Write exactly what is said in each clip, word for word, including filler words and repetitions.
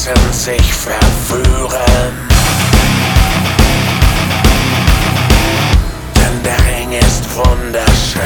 lassen sich verführen, denn der Ring ist wunderschön.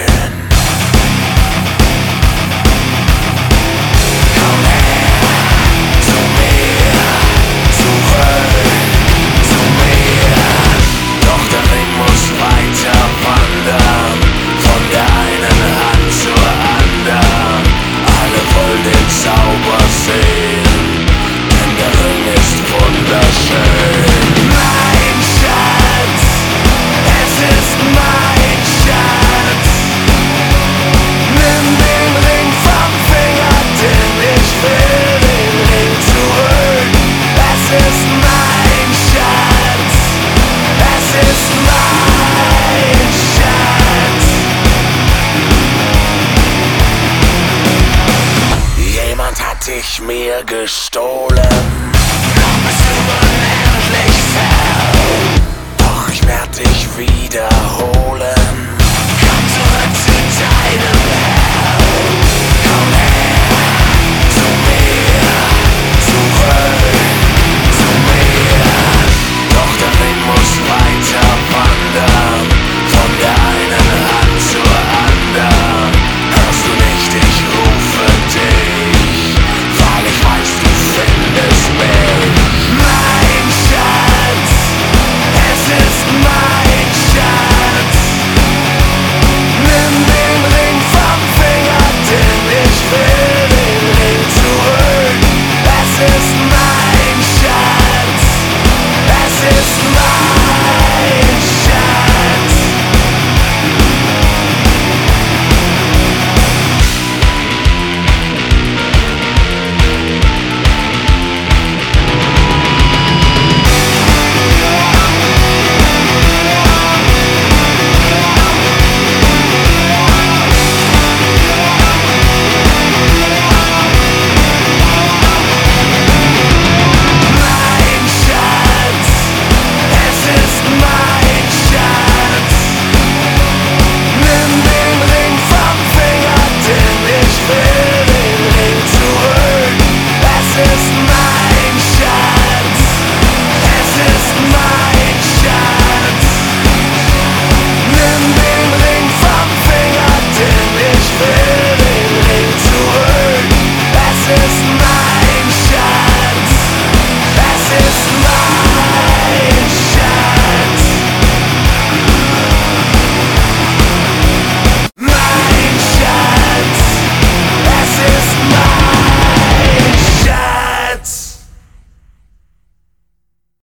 Komm her zu mir, zurück zu mir, doch der Ring muss weiter wandern, von der einen Hand zur anderen. Alle wollen den Zauber sehen, denn der Ring ist wunderschön. Mein Schatz, es ist mein Schatz. Nimm den Ring vom Finger, denn ich will den Ring zurück. Es ist mein Schatz, es ist mein Schatz. Jemand hat dich mir gestohlen, doch bist du unendlich fair. Doch ich werd dich wiederholen.